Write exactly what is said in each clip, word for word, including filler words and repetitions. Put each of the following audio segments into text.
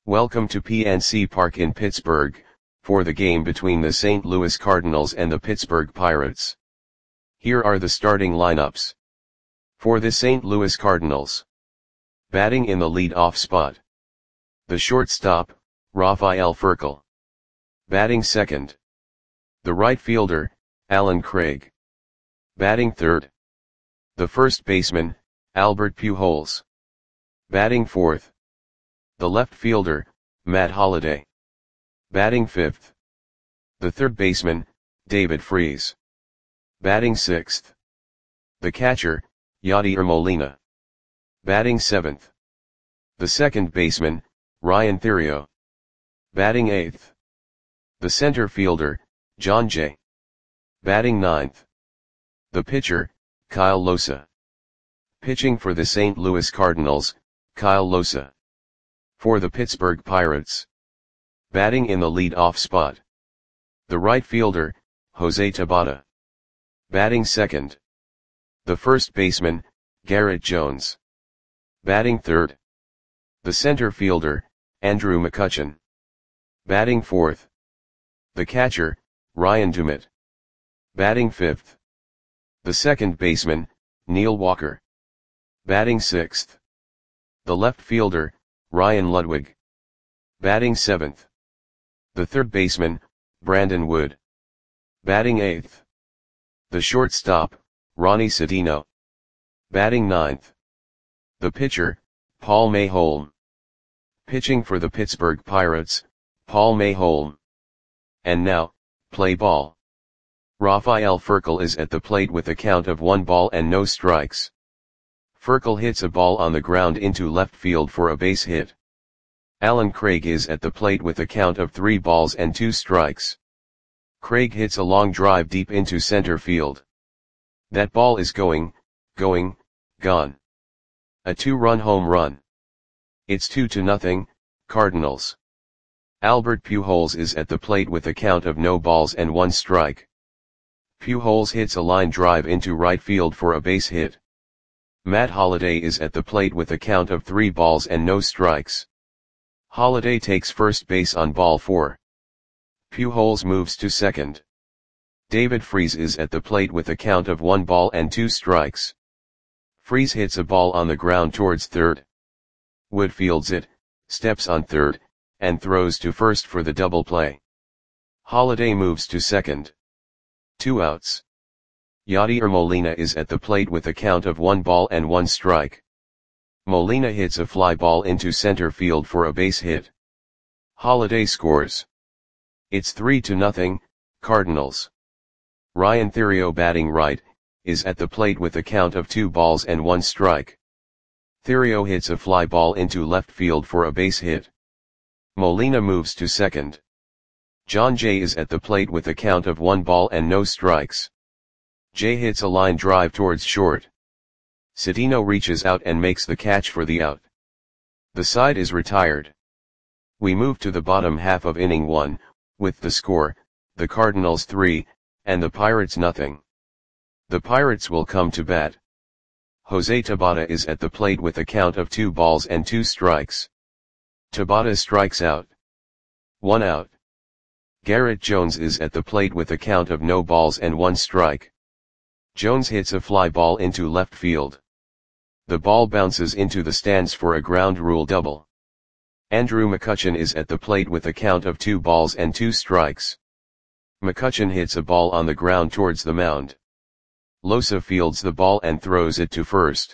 Welcome to P N C Park in Pittsburgh, for the game between the Saint Louis Cardinals and the Pittsburgh Pirates. Here are the starting lineups. For the Saint Louis Cardinals. Batting in the lead-off spot. The shortstop, Rafael Furcal. Batting second. The right fielder, Allen Craig. Batting third. The first baseman, Albert Pujols. Batting fourth. The left fielder, Matt Holliday. Batting fifth. The third baseman, David Freese. Batting sixth. The catcher, Yadier Molina. Batting seventh. The second baseman, Ryan Theriot. Batting eighth. The center fielder, Jon Jay. Batting ninth. The pitcher, Kyle Lohse. Pitching for the Saint Louis Cardinals, Kyle Lohse. For the Pittsburgh Pirates. Batting in the lead-off spot. The right fielder, Jose Tabata. Batting second. The first baseman, Garrett Jones. Batting third. The center fielder, Andrew McCutchen. Batting fourth. The catcher, Ryan Doumit. Batting fifth. The second baseman, Neil Walker. Batting sixth. The left fielder, Ryan Ludwig. Batting seventh. The third baseman, Brandon Wood. Batting eighth. The shortstop, Ronnie Sedino. Batting ninth. The pitcher, Paul Mayholm. Pitching for the Pittsburgh Pirates, Paul Mayholm. And now, play ball. Rafael Furcal is at the plate with a count of one ball and no strikes. Furcal hits a ball on the ground into left field for a base hit. Allen Craig is at the plate with a count of three balls and two strikes. Craig hits a long drive deep into center field. That ball is going, going, gone. A two-run home run. It's two to nothing, Cardinals. Albert Pujols is at the plate with a count of no balls and one strike. Pujols hits a line drive into right field for a base hit. Matt Holliday is at the plate with a count of three balls and no strikes. Holliday takes first base on ball four. Pujols moves to second. David Freese is at the plate with a count of one ball and two strikes. Freese hits a ball on the ground towards third. Wood fields it, steps on third, and throws to first for the double play. Holliday moves to second. Two outs. Yadier Molina is at the plate with a count of one ball and one strike. Molina hits a fly ball into center field for a base hit. Holliday scores. It's three to nothing, Cardinals. Ryan Theriot, batting right, is at the plate with a count of two balls and one strike. Theriot hits a fly ball into left field for a base hit. Molina moves to second. Jon Jay is at the plate with a count of one ball and no strikes. Jay hits a line drive towards short. Sedino reaches out and makes the catch for the out. The side is retired. We move to the bottom half of inning one, with the score, the Cardinals three, and the Pirates nothing. The Pirates will come to bat. Jose Tabata is at the plate with a count of two balls and two strikes. Tabata strikes out. One out. Garrett Jones is at the plate with a count of no balls and one strike. Jones hits a fly ball into left field. The ball bounces into the stands for a ground rule double. Andrew McCutchen is at the plate with a count of two balls and two strikes. McCutchen hits a ball on the ground towards the mound. Lohse fields the ball and throws it to first.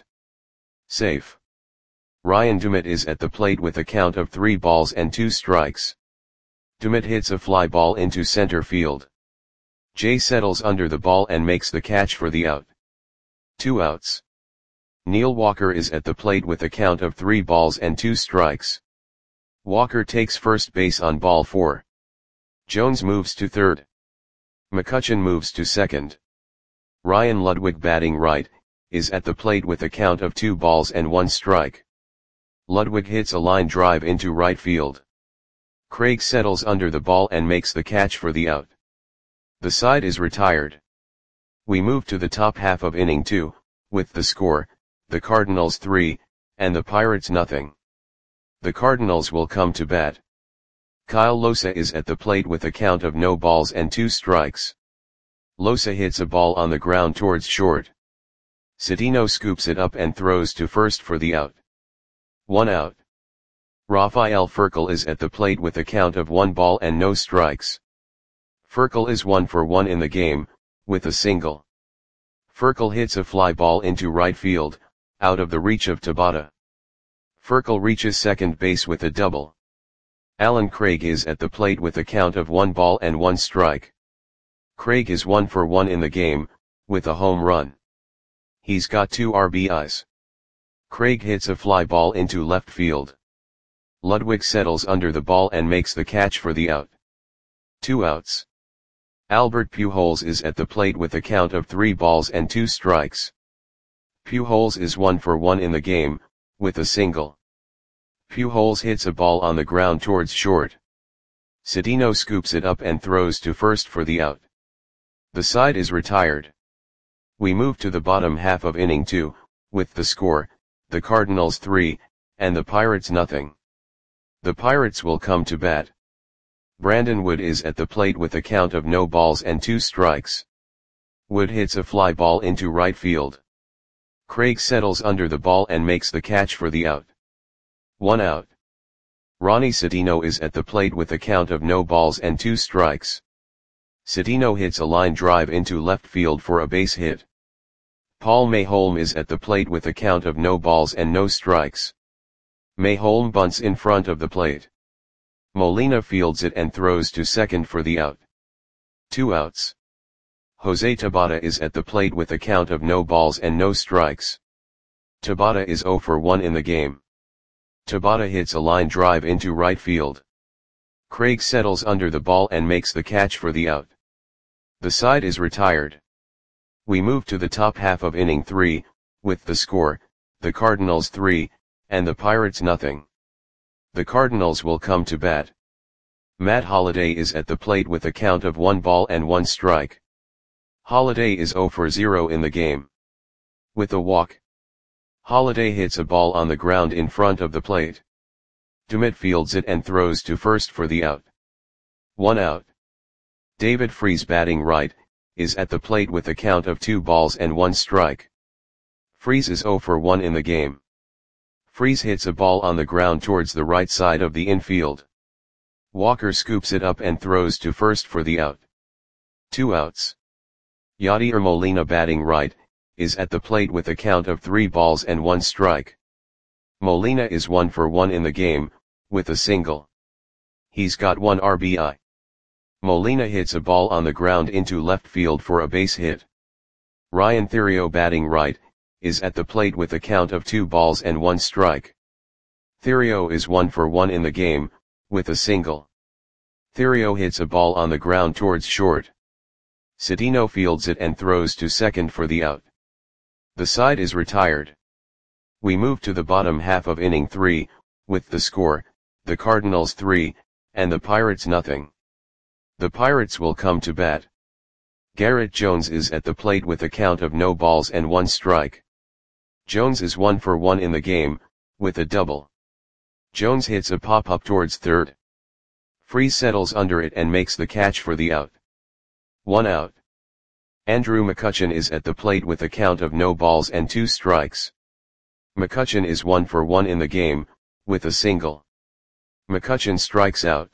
Safe. Ryan Doumit is at the plate with a count of three balls and two strikes. Doumit hits a fly ball into center field. Jay settles under the ball and makes the catch for the out. Two outs. Neil Walker is at the plate with a count of three balls and two strikes. Walker takes first base on ball four. Jones moves to third. McCutchen moves to second. Ryan Ludwig, batting right, is at the plate with a count of two balls and one strike. Ludwig hits a line drive into right field. Craig settles under the ball and makes the catch for the out. The side is retired. We move to the top half of inning two, with the score, the Cardinals three, and the Pirates nothing. The Cardinals will come to bat. Kyle Losa is at the plate with a count of no balls and two strikes. Losa hits a ball on the ground towards short. Cedeno scoops it up and throws to first for the out. One out. Rafael Furcal is at the plate with a count of one ball and no strikes. Furcal is one for one in the game, with a single. Furcal hits a fly ball into right field, out of the reach of Tabata. Furcal reaches second base with a double. Alan Craig is at the plate with a count of one ball and one strike. Craig is one for one in the game, with a home run. He's got two R B Is. Craig hits a fly ball into left field. Ludwig settles under the ball and makes the catch for the out. Two outs. Albert Pujols is at the plate with a count of three balls and two strikes. Pujols is one for one in the game, with a single. Pujols hits a ball on the ground towards short. Cedeno scoops it up and throws to first for the out. The side is retired. We move to the bottom half of inning two, with the score, the Cardinals three, and the Pirates nothing. The Pirates will come to bat. Brandon Wood is at the plate with a count of no balls and two strikes. Wood hits a fly ball into right field. Craig settles under the ball and makes the catch for the out. One out. Ronnie Cedeno is at the plate with a count of no balls and two strikes. Cedeno hits a line drive into left field for a base hit. Paul Mayholm is at the plate with a count of no balls and no strikes. Mayholm bunts in front of the plate. Molina fields it and throws to second for the out. Two outs. Jose Tabata is at the plate with a count of no balls and no strikes. Tabata is zero for one in the game. Tabata hits a line drive into right field. Craig settles under the ball and makes the catch for the out. The side is retired. We move to the top half of inning three, with the score, the Cardinals three, and the Pirates nothing. The Cardinals will come to bat. Matt Holliday is at the plate with a count of one ball and one strike. Holliday is zero for zero in the game. With a walk. Holliday hits a ball on the ground in front of the plate. Dummett fields it and throws to first for the out. One out. David Freese, batting right, is at the plate with a count of two balls and one strike. Freese is zero for one in the game. Freese hits a ball on the ground towards the right side of the infield. Walker scoops it up and throws to first for the out. Two outs. Yadier Molina, batting right, is at the plate with a count of three balls and one strike. Molina is one for one in the game, with a single. He's got one R B I. Molina hits a ball on the ground into left field for a base hit. Ryan Theriot, batting right, is at the plate with a count of two balls and one strike. Theriot is one for one in the game, with a single. Theriot hits a ball on the ground towards short. Cedeno fields it and throws to second for the out. The side is retired. We move to the bottom half of inning three, with the score, the Cardinals three, and the Pirates nothing. The Pirates will come to bat. Garrett Jones is at the plate with a count of no balls and one strike. Jones is one for one in the game, with a double. Jones hits a pop-up towards third. Freese settles under it and makes the catch for the out. One out. Andrew McCutchen is at the plate with a count of no balls and two strikes. McCutchen is one for one in the game, with a single. McCutchen strikes out.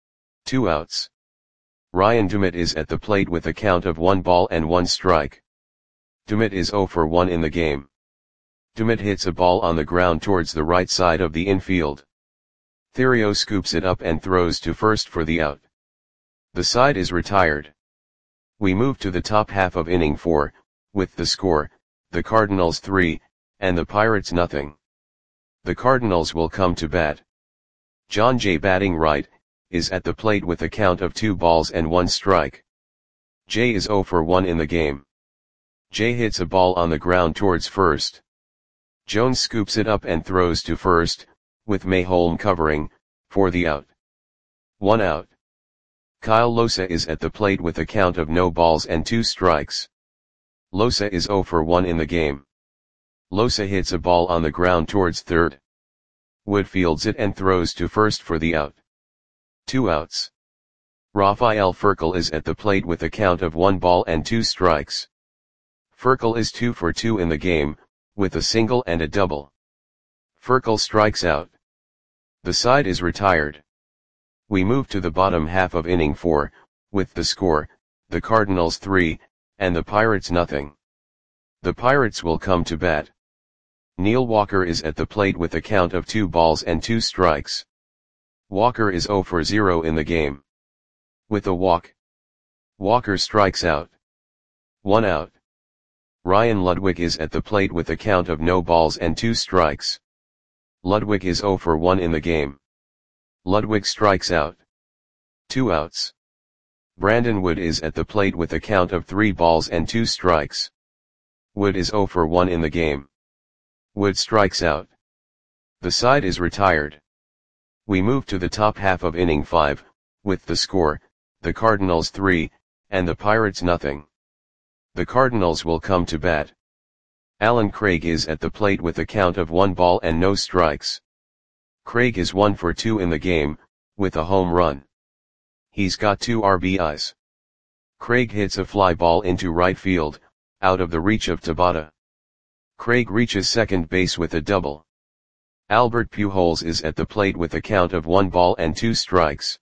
Two outs. Ryan Dummett is at the plate with a count of one ball and one strike. Dummett is zero for one in the game. Dummett hits a ball on the ground towards the right side of the infield. Theriot scoops it up and throws to first for the out. The side is retired. We move to the top half of inning four, with the score, the Cardinals three, and the Pirates nothing. The Cardinals will come to bat. John Jay, batting right, is at the plate with a count of two balls and one strike. Jay is zero for one in the game. Jay hits a ball on the ground towards first. Jones scoops it up and throws to first, with Mayholm covering, for the out. One out. Kyle Losa is at the plate with a count of no balls and two strikes. Losa is zero for one in the game. Losa hits a ball on the ground towards third. Wood fields it and throws to first for the out. Two outs. Rafael Furcal is at the plate with a count of one ball and two strikes. Furcal is two for two in the game, with a single and a double. Furcal strikes out. The side is retired. We move to the bottom half of inning four, with the score, the Cardinals three, and the Pirates nothing. The Pirates will come to bat. Neil Walker is at the plate with a count of two balls and two strikes. Walker is zero for zero in the game. With a walk, Walker strikes out. One out. Ryan Ludwig is at the plate with a count of no balls and two strikes. Ludwig is zero for one in the game. Ludwig strikes out. Two outs. Brandon Wood is at the plate with a count of three balls and two strikes. Wood is zero for one in the game. Wood strikes out. The side is retired. We move to the top half of inning five, with the score, the Cardinals three, and the Pirates nothing. The Cardinals will come to bat. Alan Craig is at the plate with a count of one ball and no strikes. Craig is one for two in the game, with a home run. He's got two R B Is. Craig hits a fly ball into right field, out of the reach of Tabata. Craig reaches second base with a double. Albert Pujols is at the plate with a count of one ball and two strikes.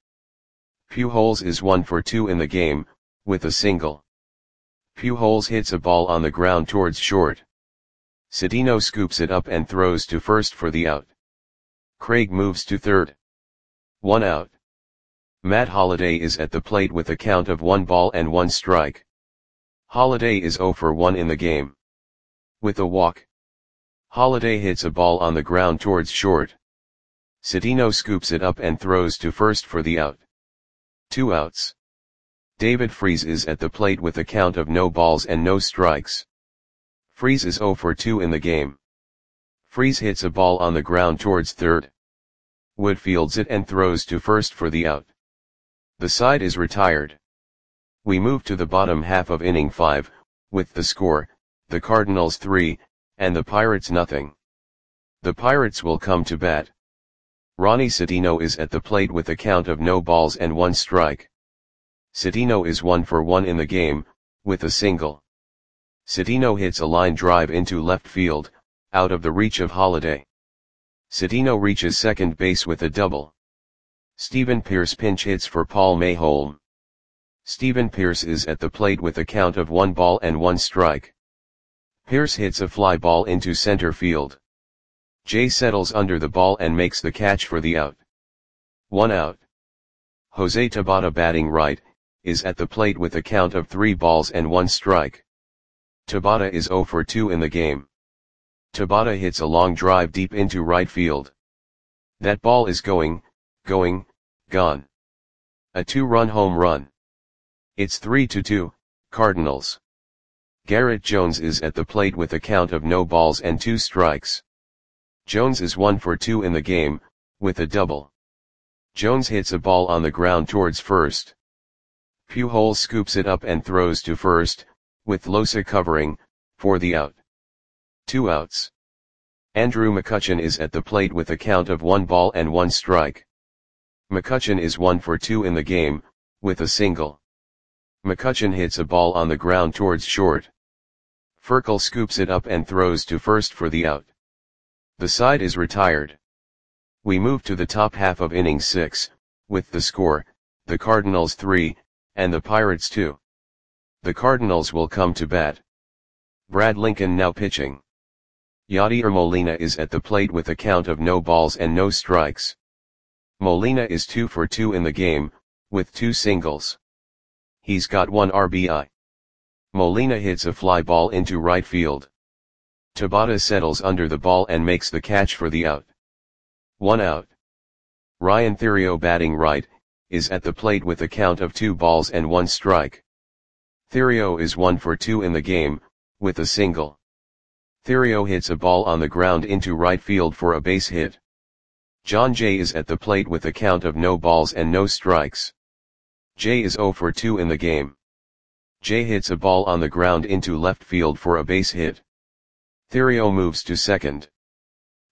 Pujols is one for two in the game, with a single. Pujols hits a ball on the ground towards short. Cedeno scoops it up and throws to first for the out. Craig moves to third. One out. Matt Holliday is at the plate with a count of one ball and one strike. Holliday is zero for one in the game. With a walk, Holliday hits a ball on the ground towards short. Cedeno scoops it up and throws to first for the out. Two outs. David Freese is at the plate with a count of no balls and no strikes. Freese is zero for two in the game. Freese hits a ball on the ground towards third. Wood fields it and throws to first for the out. The side is retired. We move to the bottom half of inning five, with the score, the Cardinals three, and the Pirates nothing. The Pirates will come to bat. Ronnie Cedeno is at the plate with a count of no balls and one strike. Cedeno is one for one in the game, with a single. Cedeno hits a line drive into left field, out of the reach of Holliday. Cedeno reaches second base with a double. Stephen Pearce pinch hits for Paul Mayholm. Stephen Pearce is at the plate with a count of one ball and one strike. Pearce hits a fly ball into center field. Jay settles under the ball and makes the catch for the out. One out. Jose Tabata, batting right, is at the plate with a count of three balls and one strike. Tabata is zero for two in the game. Tabata hits a long drive deep into right field. That ball is going, going, gone. A two-run home run. It's three to two, Cardinals. Garrett Jones is at the plate with a count of no balls and two strikes. Jones is one for two in the game, with a double. Jones hits a ball on the ground towards first. Pujols scoops it up and throws to first, with Losa covering, for the out. Two outs. Andrew McCutchen is at the plate with a count of one ball and one strike. McCutchen is one for two in the game, with a single. McCutchen hits a ball on the ground towards short. Furcal scoops it up and throws to first for the out. The side is retired. We move to the top half of inning six, with the score, the Cardinals three, and the Pirates two. The Cardinals will come to bat. Brad Lincoln now pitching. Yadier Molina is at the plate with a count of no balls and no strikes. Molina is two for two in the game, with two singles. He's got one R B I. Molina hits a fly ball into right field. Tabata settles under the ball and makes the catch for the out. One out. Ryan Theriot, batting right, is at the plate with a count of two balls and one strike. Theriot is one for two in the game, with a single. Theriot hits a ball on the ground into right field for a base hit. John Jay is at the plate with a count of no balls and no strikes. Jay is zero for two in the game. Jay hits a ball on the ground into left field for a base hit. Theriot moves to second.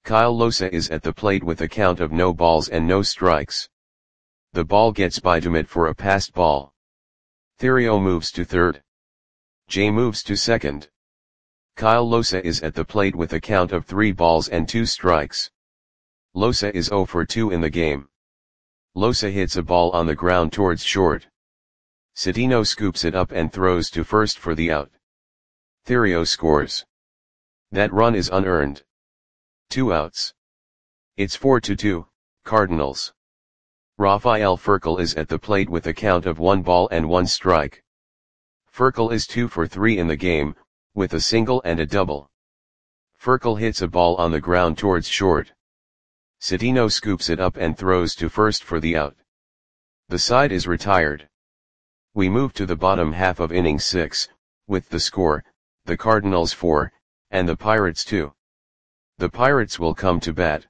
Kyle Losa is at the plate with a count of no balls and no strikes. The ball gets by Dumit for a passed ball. Thirio moves to third. Jay moves to second. Kyle Losa is at the plate with a count of three balls and two strikes. Losa is zero for two in the game. Losa hits a ball on the ground towards short. Cedeno scoops it up and throws to first for the out. Thirio scores. That run is unearned. Two outs. It's four to two, Cardinals. Rafael Furcal is at the plate with a count of one ball and one strike. Furcal is two for three in the game, with a single and a double. Furcal hits a ball on the ground towards short. Cedeno scoops it up and throws to first for the out. The side is retired. We move to the bottom half of inning six, with the score, the Cardinals four, and the Pirates two. The Pirates will come to bat.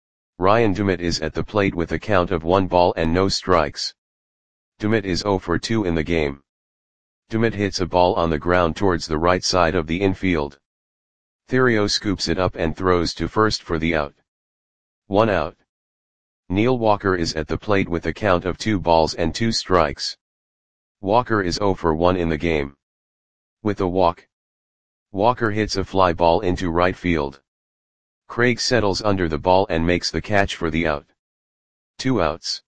Ryan Dumit is at the plate with a count of one ball and no strikes. Dumit is zero for two in the game. Dumit hits a ball on the ground towards the right side of the infield. Thirio scoops it up and throws to first for the out. One out. Neil Walker is at the plate with a count of two balls and two strikes. Walker is zero for one in the game. With a walk, Walker hits a fly ball into right field. Craig settles under the ball and makes the catch for the out. Two outs.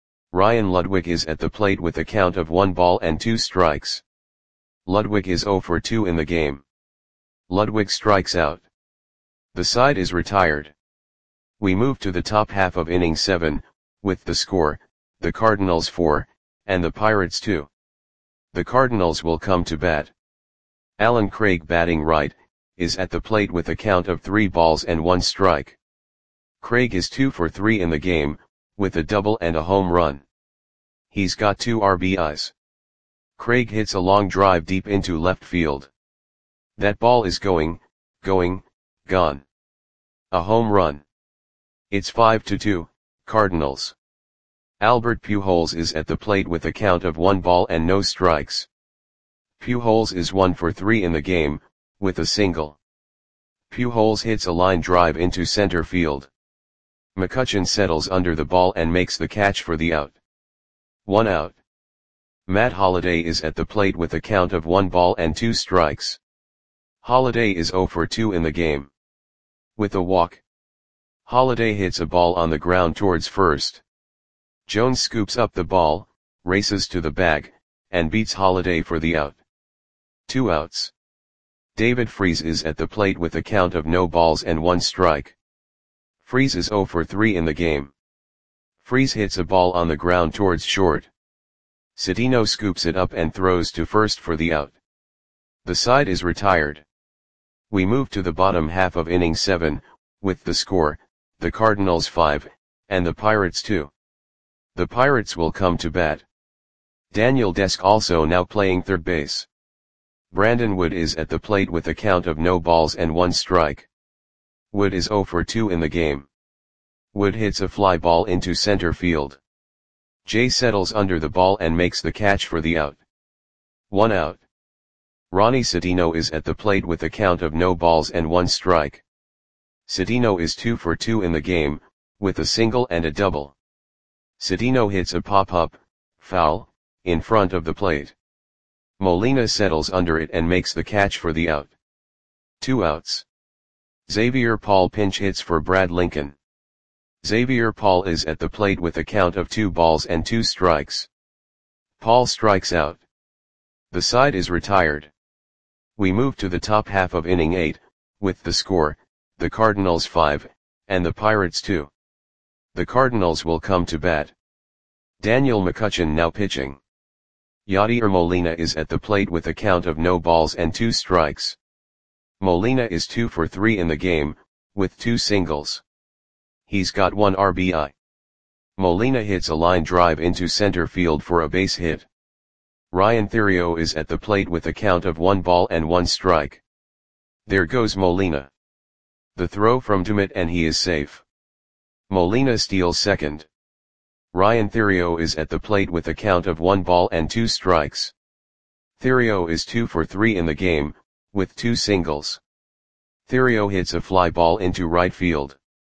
Ryan Ludwig is at the plate with a count of one ball and two strikes. Ludwig is zero for two in the game. Ludwig strikes out. The side is retired. We move to the top half of inning seven, with the score, the Cardinals four, and the Pirates two. The Cardinals will come to bat. Alan Craig, batting right, is at the plate with a count of three balls and one strike. Craig is two for three in the game, with a double and a home run. He's got two R B Is. Craig hits a long drive deep into left field. That ball is going, going, gone. A home run. It's five to two, Cardinals. Albert Pujols is at the plate with a count of one ball and no strikes. Pujols is one for three in the game, with a single. Pujols hits a line drive into center field. McCutchen settles under the ball and makes the catch for the out. One out. Matt Holliday is at the plate with a count of one ball and two strikes. Holliday is zero for two in the game. With a walk, Holliday hits a ball on the ground towards first. Jones scoops up the ball, races to the bag, and beats Holliday for the out. Two outs. David Freese is at the plate with a count of no balls and one strike. Freese is zero for three in the game. Freese hits a ball on the ground towards short. Cedeno scoops it up and throws to first for the out. The side is retired. We move to the bottom half of inning seven, with the score, the Cardinals five, and the Pirates two. The Pirates will come to bat. Daniel Desk also now playing third base. Brandon Wood is at the plate with a count of no balls and one strike. Wood is zero for two in the game. Wood hits a fly ball into center field. Jay settles under the ball and makes the catch for the out. One out. Ronnie Cedeno is at the plate with a count of no balls and one strike. Cedeno is two for two in the game, with a single and a double. Cedeno hits a pop-up, foul, in front of the plate. Molina settles under it and makes the catch for the out. Two outs. Xavier Paul pinch hits for Brad Lincoln. Xavier Paul is at the plate with a count of two balls and two strikes. Paul strikes out. The side is retired. We move to the top half of inning eight, with the score, the Cardinals five, and the Pirates two. The Cardinals will come to bat. Daniel McCutchen now pitching. Yadier Molina is at the plate with a count of no balls and two strikes. Molina is two for three in the game, with two singles. He's got one R B I. Molina hits a line drive into center field for a base hit. Ryan Thirio is at the plate with a count of one ball and one strike. There goes Molina. The throw from Dumit and he is safe. Molina steals second. Ryan Thirio is at the plate with a count of one ball and two strikes. Thirio is two for three in the game, with two singles. Thirio hits a fly ball into right field.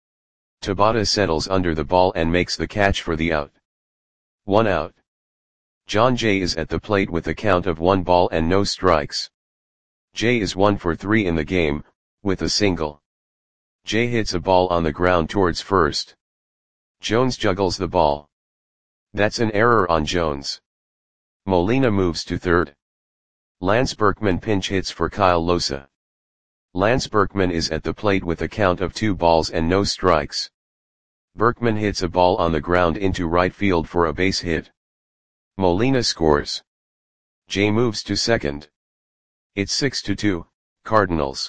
Tabata settles under the ball and makes the catch for the out. One out. John Jay is at the plate with a count of one ball and no strikes. Jay is one for three in the game, with a single. Jay hits a ball on the ground towards first. Jones juggles the ball. That's an error on Jones. Molina moves to third. Lance Berkman pinch hits for Kyle Losa. Lance Berkman is at the plate with a count of two balls and no strikes. Berkman hits a ball on the ground into right field for a base hit. Molina scores. Jay moves to second. It's six to two, Cardinals.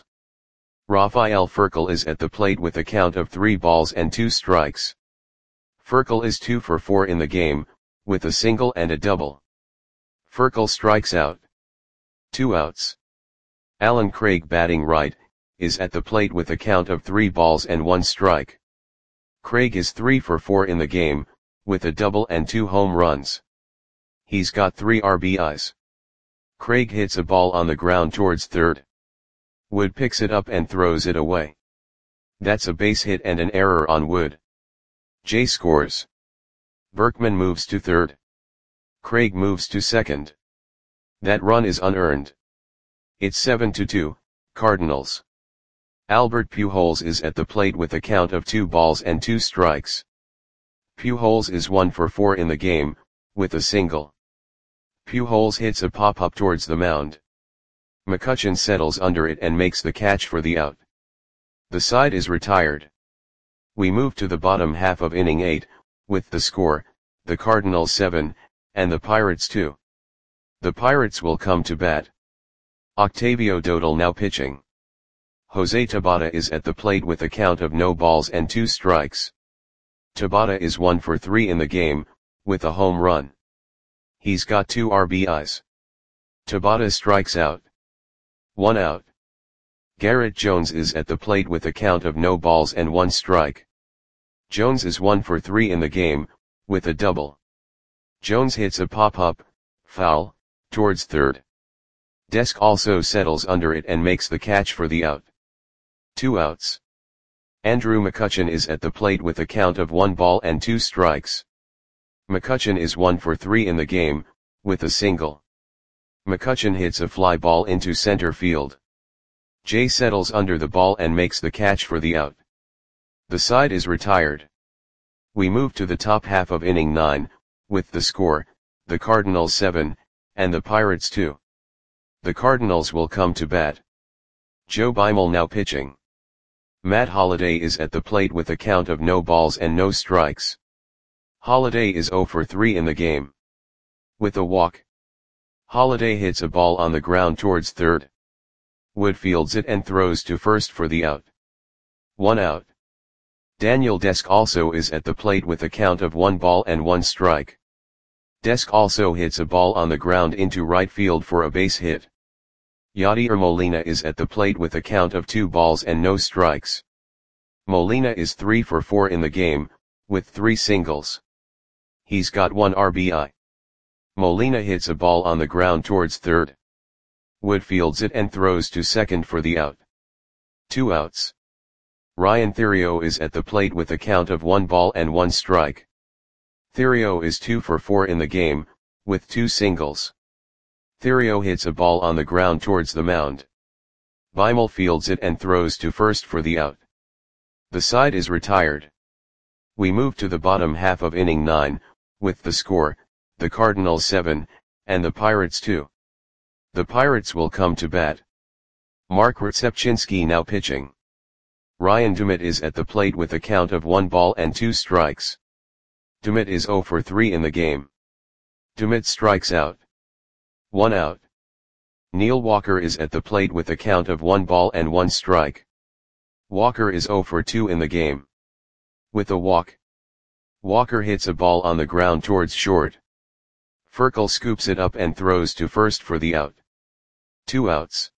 Rafael Furcal is at the plate with a count of three balls and two strikes. Furcal is two for four in the game, with a single and a double. Furcal strikes out. Two outs. Alan Craig, batting right, is at the plate with a count of three balls and one strike. Craig is three for four in the game, with a double and two home runs. He's got three R B Is. Craig hits a ball on the ground towards third. Wood picks it up and throws it away. That's a base hit and an error on Wood. Jay scores. Berkman moves to third. Craig moves to second. That run is unearned. It's seven to two, Cardinals. Albert Pujols is at the plate with a count of two balls and two strikes. Pujols is one for four in the game, with a single. Pujols hits a pop-up towards the mound. McCutchen settles under it and makes the catch for the out. The side is retired. We move to the bottom half of inning eight, with the score, the Cardinals seven, and the Pirates two. The Pirates will come to bat. Octavio Dotel now pitching. Jose Tabata is at the plate with a count of no balls and two strikes. Tabata is one for three in the game, with a home run. He's got two R B Is. Tabata strikes out. One out. Garrett Jones is at the plate with a count of no balls and one strike. Jones is one for three in the game, with a double. Jones hits a pop-up, foul, towards third. Desk also settles under it and makes the catch for the out. Two outs. Andrew McCutchen is at the plate with a count of one ball and two strikes. McCutchen is one for three in the game, with a single. McCutchen hits a fly ball into center field. Jay settles under the ball and makes the catch for the out. The side is retired. We move to the top half of inning nine, with the score, the Cardinals seven, and the Pirates two. The Cardinals will come to bat. Joe Beimel now pitching. Matt Holliday is at the plate with a count of no balls and no strikes. Holliday is zero for three in the game. With a walk. Holliday hits a ball on the ground towards third. Wood fields it and throws to first for the out. One out. Daniel Desk also is at the plate with a count of one ball and one strike. Desk also hits a ball on the ground into right field for a base hit. Yadier Molina is at the plate with a count of two balls and no strikes. Molina is three for four in the game, with three singles. He's got one R B I. Molina hits a ball on the ground towards third. Wood fields it and throws to second for the out. Two outs. Ryan Theriot is at the plate with a count of one ball and one strike. Theriot is two for four in the game, with two singles. Theriot hits a ball on the ground towards the mound. Beimel fields it and throws to first for the out. The side is retired. We move to the bottom half of inning nine, with the score, the Cardinals seven, and the Pirates two. The Pirates will come to bat. Mark Rzepczynski now pitching. Ryan Dumit is at the plate with a count of one ball and two strikes. Dumit is zero for three in the game. Dumit strikes out. One out. Neil Walker is at the plate with a count of one ball and one strike. Walker is zero for two in the game. With a walk. Walker hits a ball on the ground towards short. Furcal scoops it up and throws to first for the out. Two outs.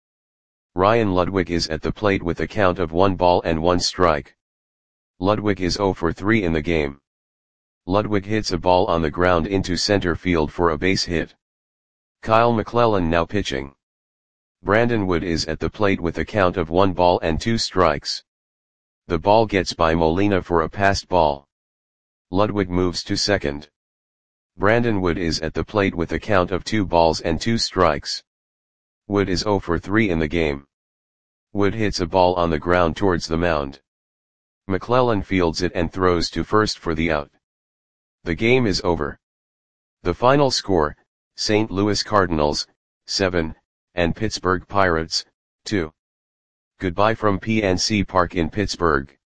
Ryan Ludwig is at the plate with a count of one ball and one strike. Ludwig is zero for three in the game. Ludwig hits a ball on the ground into center field for a base hit. Kyle McClellan now pitching. Brandon Wood is at the plate with a count of one ball and two strikes. The ball gets by Molina for a passed ball. Ludwig moves to second. Brandon Wood is at the plate with a count of two balls and two strikes. Wood is zero for three in the game. Wood hits a ball on the ground towards the mound. McClellan fields it and throws to first for the out. The game is over. The final score, Saint Louis Cardinals, seven, and Pittsburgh Pirates, two. Goodbye from P N C Park in Pittsburgh.